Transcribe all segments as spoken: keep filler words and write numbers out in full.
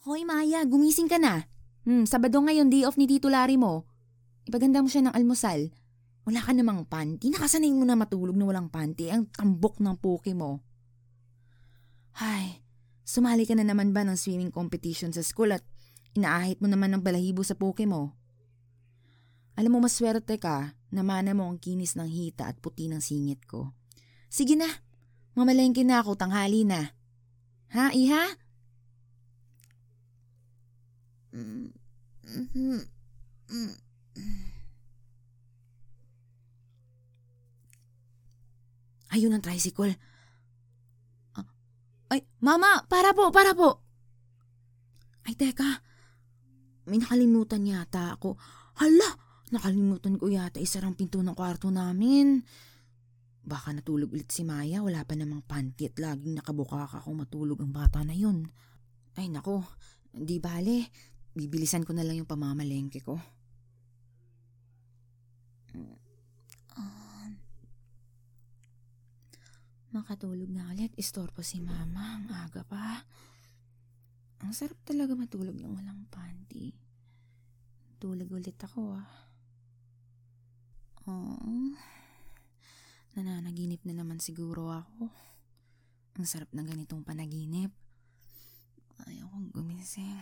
Hoy Maya, gumising ka na. Hmm, Sabado ngayon, day off ni Tito Larry mo. Ipaganda mo siya ng almusal. Wala ka namang panty. Nakasanay mo na matulog na walang panty. Ang tambok ng puke mo. Hay, sumali ka na naman ba ng swimming competition sa school at inaahit mo naman ng balahibo sa puke mo? Alam mo, maswerte ka. Namana mo ang kinis ng hita at puti ng singit ko. Sige na, mamalengke na ako, tanghali na. Ha, iha? Mm, mm, mm. Ayun ang tricycle. Ah, ay, mama, para po, para po. Ay, teka. May nakalimutan yata ako. Hala, nakalimutan ko yata isarang pinto ng kwarto namin. Baka natulog ulit si Maya, wala pa namang panty at laging nakabukaka kung matulog ang bata na yun. Ay nako, di bale, bibilisan ko na lang yung pamamalengke ko. Uh, makatulog na ulit, istorbo si Mama, ang aga pa. Ang sarap talaga matulog ng walang panty. Tulog ulit ako ah. Oh. Nananaginip na naman siguro ako. Ang sarap ng ganitong panaginip. Ayaw kong gumising.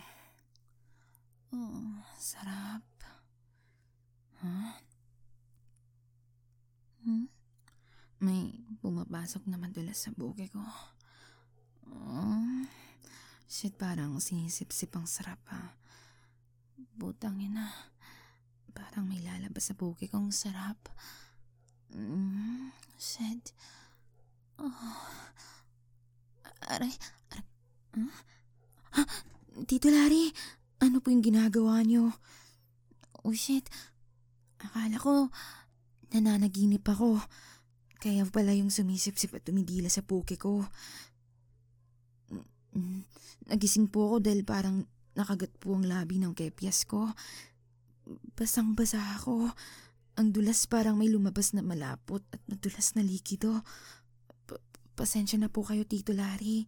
Oh, sarap. Huh? Hmm? May pumapasok na madulas sa buke ko. Oh, shit, parang sinisip-sip ang sarap ha. Butang ina. Parang may lalabas sa buke kong sarap. Mm, shit. Oh. Aray, aray. Huh? Ha? Tito Larry, ano po yung ginagawa niyo? Oh shit. Akala ko nananaginip ako. Kaya pala yung sumisip-sip at tumidila sa puke ko. Nagising po ako dahil parang nakagat po ang labi ng kepyas ko. Basang-basa ako. Ang dulas parang may lumabas na malapot at madulas na likido. Pa- pasensya na po kayo, Tito Larry.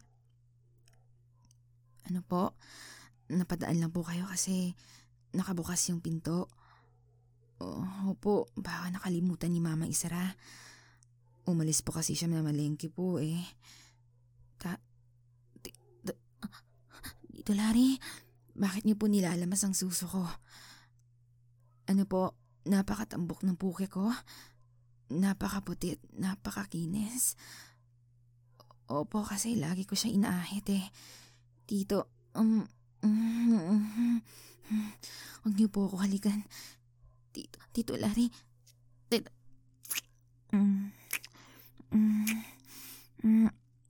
Ano po? Napadaan lang po kayo kasi nakabukas yung pinto. Oh, opo, baka nakalimutan ni Mama isara. Umalis po kasi siya na malengke po eh. Ta... T- t- Tito Larry, bakit niyo po nilalamas ang suso ko? Ano po? Napakatambok ng puke ko. Napakaputi at napakakinis. Opo, kasi lagi ko siya inaahit eh. Tito, um, um, um, huwag niyo po ako halikan. Tito, Tito Larry. Tito, um, um, um,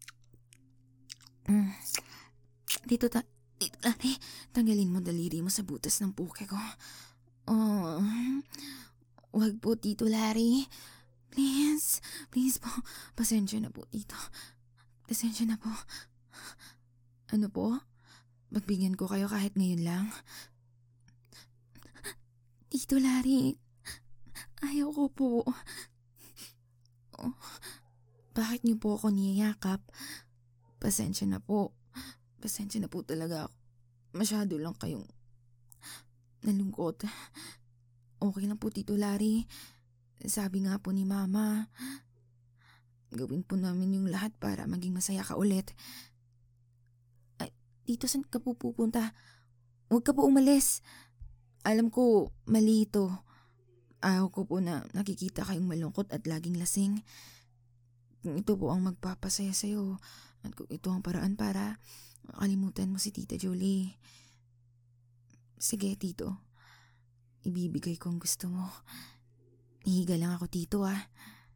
um, Tito, ta, Tito Larry, tanggalin mo daliri mo sa butas ng puke ko. Oh, wag po, Tito Larry. Please, please po. Pasensya na po, Tito. Pasensya na po. Ano po? Magbigyan ko kayo kahit ngayon lang? Tito Larry, ayaw ko po. Oh, bakit niyo po ako niyayakap? Pasensya na po. Pasensya na po talaga ako. Masyado lang kayong nalungkot. Okay lang po, Tito Larry. Sabi nga po ni Mama, gawin po namin yung lahat para maging masaya ka ulit. Ay, Tito, saan ka po pupunta? Huwag ka po umalis. Alam ko, mali ito. Ayaw ko po na nakikita kayong malungkot at laging lasing. Ito po ang magpapasaya sa'yo. At kung ito ang paraan para makalimutan mo si Tita Julie. Sige, Tito. Ibibigay ko ang gusto mo. Hihiga lang ako, Tito, ah.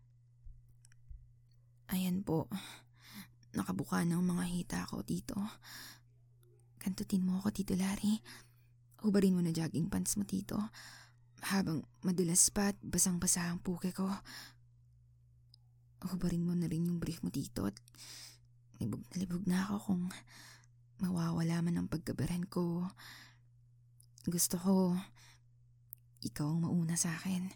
Ayan po. Nakabuka ng mga hita ko, Tito. Kantutin mo ako, Tito Larry. Hubarin mo na jogging pants mo, Tito. Habang madulas pa at basang-basa ang puke ko. Hubarin mo na rin yung brief mo, Tito. At libog na libog na ako kung mawawala man ang pagkabaran ko. Gusto ko ikaw ang mauna sa akin.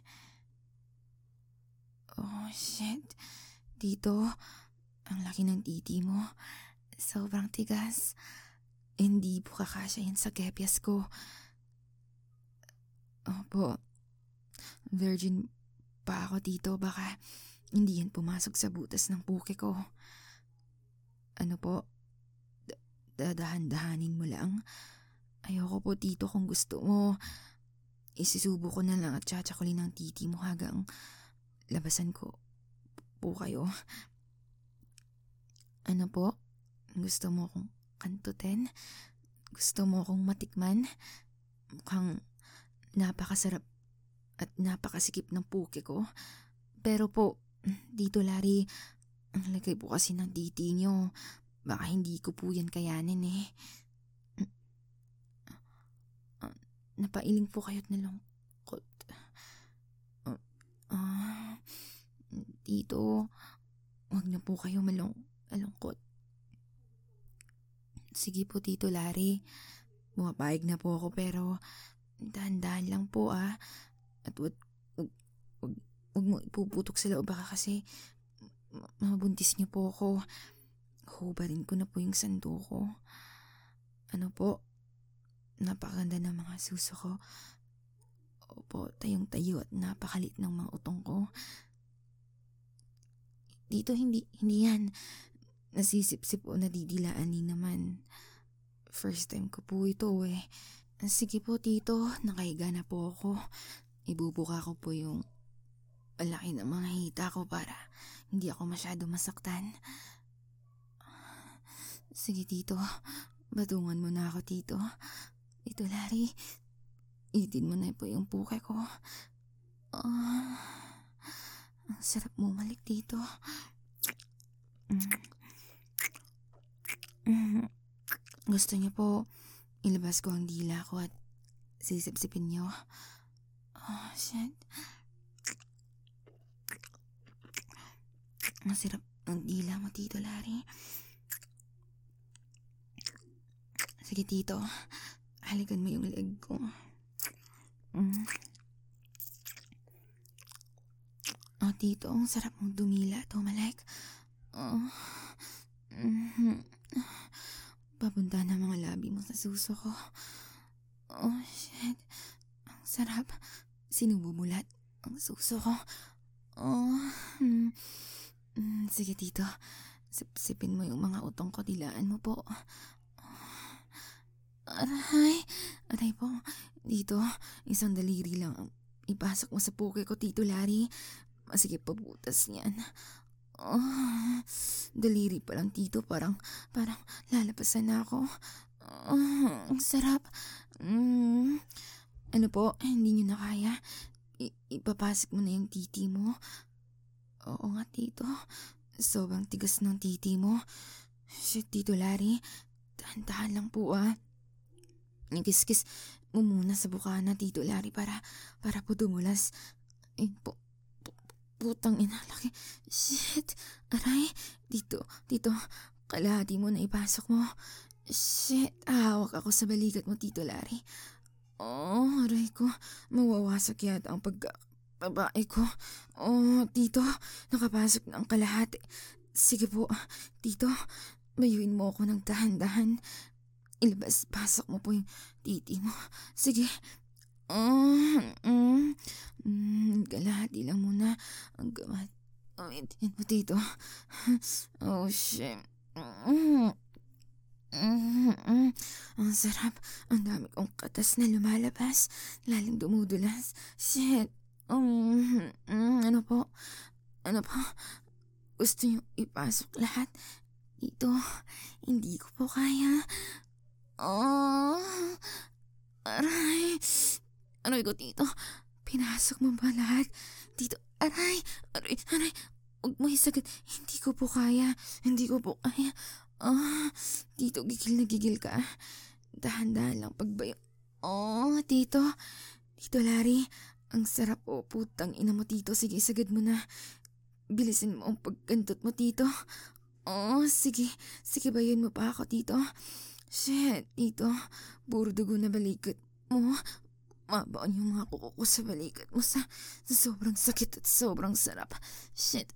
Oh, shit. Tito, ang laki ng titi mo. Sobrang tigas. hindi po kakasya yan sa kepyas ko. Opo, virgin pa ako dito. Baka hindi yan pumasok sa butas ng puke ko. Ano po, da- dadahan-dahanin mo lang. Ayoko po tito, kung gusto mo, isisubo ko na lang at tsatsakulin ng titi mo hanggang labasan ko po kayo. Ano po? Gusto mo akong kantutin? Gusto mo akong matikman? Mukhang napakasarap at napakasikip ng puke ko. Pero po, Tito Larry, ang lagay po kasi ng titi nyo. Baka hindi ko po yan kayanin eh. Napailing po kayo't nalungkot. Ah, uh, Tito, wag na po kayo malung malungkot. Sige po, Tito Larry. Bumapayag na po ako pero dahan-dahan lang po ah. At wag, wag, wag, wag mo ipuputok sa loob baka kasi mabuntis niyo po ako. Hubarin ko na po yung sando ko. Ano po? Napakaganda ng mga suso ko. Opo, tayong-tayo at napakalit ng mga utong ko. Dito hindi, hindi yan. Nasisip-sip o nadidilaanin naman. First time ko po ito eh. Sige po tito, nakahiga na po ako. Ibubuka ko po yung malaki ng mga hita ko para hindi ako masyado masaktan. Sige tito, batungan mo na ako tito. Tito Larry, itin mo na po yung puke ko. Oh, ang sarap bumalik dito. Mm. Mm. Gusto niyo po, ilabas ko ang dila ko at sisip-sipin niyo. Oh, shit. Ang sarap ng dila mo, Tito Larry. Sige, Tito. Halikan mo yung leg ko. Mm. Oh, Tito, ang sarap mong dumila, tumalik. Oh. Mm-hmm. Papunta na mga labi mo sa suso ko. Oh, shit. Ang sarap. Sinubumulat ang suso ko. Oh. Mm. Mm. Sige, Tito. Sip-sipin mo yung mga utong ko. Dilaan mo po. Aray. Aray po. Dito, isang daliri lang ang ipasok mo sa puke ko, Tito Larry. Masigip pa butas niyan. Oh, daliri pa lang, Tito. Parang, parang lalapasan na ako. Oh, ang sarap. Mm. Ano po, hindi niyo na kaya? I- ipapasok mo na yung titi mo. Oo nga, Tito. Sobrang tigas ng titi mo. Shit, Tito Larry. Tahan-tahan lang po ah. Ikis-kis mo muna sa bukana, Tito Larry, para, para po dumulas. Ay, po, po, putang ina, laki. Shit, aray. Dito, dito, kalahati mo na ipasok mo. Shit, hawak ako sa balikat mo, Tito Larry. Oh, aray ko, mawawasak yata ang pagbabae ko. Oh, Tito, nakapasok na ang kalahati. Sige po, Tito, bayuin mo ako ng dahan-dahan. Ilabas, pasok mo po yung titi mo. Sige. Mm, mm, mm, kalahati lang muna. Ang gamat. Oh, yan mo, Tito. Oh, shit. Mm, mm, mm. Ang sarap. Ang dami kong katas na lumalabas. Laling dumudulas. Shit. Um, mm, ano po? Ano po? Gusto niyo ipasok lahat? Dito. Hindi ko po kaya. Oh, aray. Aray ko, Tito. Pinasok mo ba lahat? Tito, aray. Aray, aray. Huwag mo isagad. Hindi ko po kaya. Hindi ko po kaya. Oh, Tito, gigil na gigil ka. Dahan-dahan lang pagbayo. Oh, Tito. Tito Larry, ang sarap po. Putang ina mo, Tito. Sige, isagad mo na. Bilisin mo ang pagkantot mo, Tito. Oh, sige. Sige, bayan mo pa ako, Tito. Shit, Tito. Puro dugo na balikat mo. Mabaon yung mga kuko ko sa balikat mo sa, sa sobrang sakit at sobrang sarap. Shit.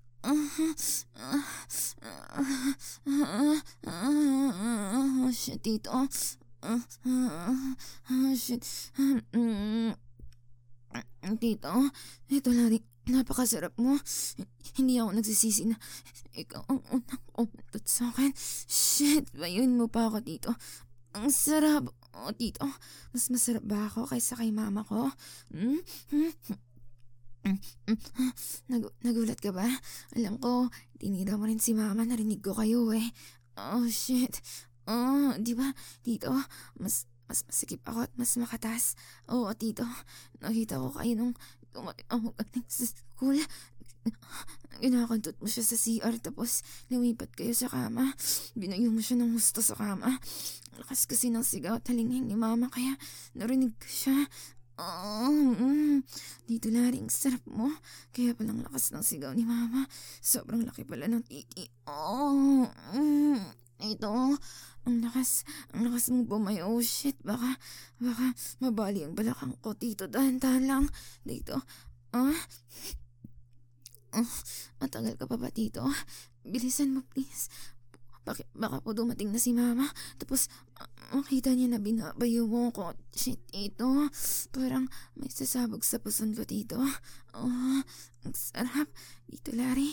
Uh, uh, uh, uh, uh, uh, uh, shit, Tito. Ah, ah, ah, shit. Mm, Tito, ito Larry, napakasarap mo. Hindi ako nagsisisi na ikaw ang unang umatot sa akin. Shit, bayuin mo pa ako dito. Ang sarap. O, tito, mas masarap ba ako kaysa kay mama ko? Hmm? Hmm? Mm, mm, Nag- nagulat ka ba? Alam ko, tinira mo rin si mama, narinig ko kayo eh. Oh, shit. Oh, di ba, tito, mas, mas masikip ako at mas makatas. Oo, tito, nakita ko kayo nung dumating ako galing sa school. Ginakantot mo siya sa C R tapos lumipat kayo sa kama. Binayo mo siya ng husto sa kama. Lakas kasi ng sigaw at halingin ni mama kaya narinig ko siya. Oh, mm. Dito Laring, sarap mo. Kaya palang lakas ng sigaw ni mama. Sobrang laki pala ng titi. Oh, mm. Ito, ang lakas, ang lakas mong bumayo. Oh shit, baka, baka mabali ang balakang ko. Tito, dahan-dahan lang. Dito, ah, oh, matagal ka pa ba dito? Bilisan mo please. Baka, baka po dumating na si mama. Tapos, uh, makita niya na binabayo mo ko. Shit, ito. Parang may sasabog sa puson ko dito. Oh, ang sarap. Dito, Larry.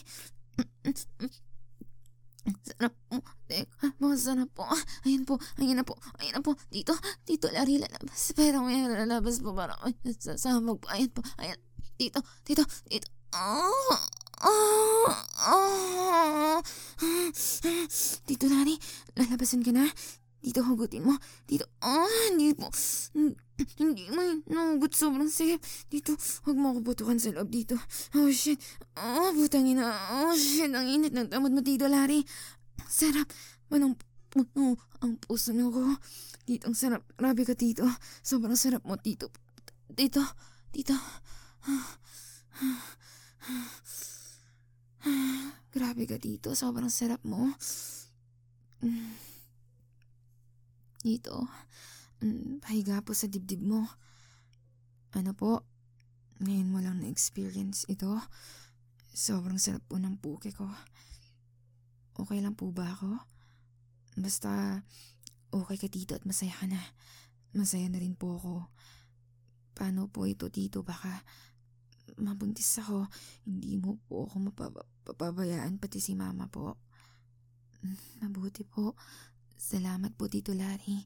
Ang sarap po. Teka, mga sarap po. Ayan po, ayan na po, ayan na po. Dito, dito, Larry, lalabas. Pero may lalabas po. Parang may sasabog po. Ayan po, ayan. Dito, dito, dito. Oh, oh, oh. Dito, Lani. Lalabasan ka na. Dito, hugutin mo. Dito. Oh, hindi po. Hindi mo yun nahugot. Sobrang sakit. Dito, huwag mo ako butukan sa loob dito. Oh, shit. Oh, butangin na. Oh, shit. Ang init ng tamad mo dito, Lari. Sarap. Manong puno ang puso ko. Dito, ang sarap. Grabe ka dito. Sobrang sarap mo dito. Dito. Dito. Grabe ka dito. Sobrang sarap mo. Dito. Pahiga po sa dibdib mo. Ano po? Ngayon mo lang na-experience ito. Sobrang sarap po ng puke ko. Okay lang po ba ako? Basta okay ka dito at masaya ka na. Masaya na rin po ako. Paano po ito dito? Baka mabuntis ako. Hindi mo po ako mapapabayaan pati si mama po. Mabuti po. Salamat po Tito Larry.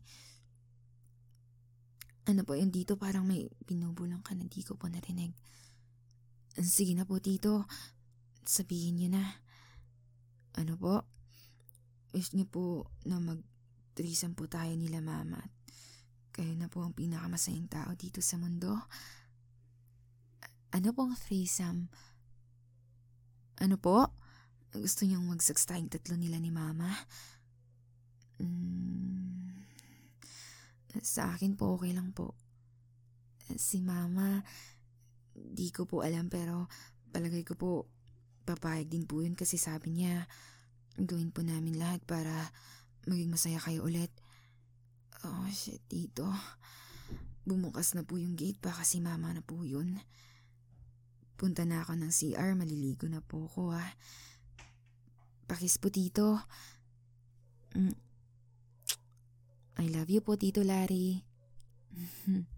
Ano po yung dito parang may binubulong ka na di ko po narinig. Sige na po Tito. Sabihin niyo na. Ano po? Wish niyo po na mag-threesome po tayo nila mama. Kayo na po ang pinakamasayang tao dito sa mundo. Ano pong threesome? Ano po? Gusto niyong mag-sex tayong tatlo nila ni mama? Mm, sa akin po okay lang po. Si mama, di ko po alam pero palagay ko po papayag din po yun kasi sabi niya gawin po namin lahat para maging masaya kayo ulit. Oh shit, Tito. Bumukas na po yung gate baka si mama na po yun. Punta na ako ng C R, maliligo na po ko ha. Pakis po Tito. Mm. I love you po Tito Larry.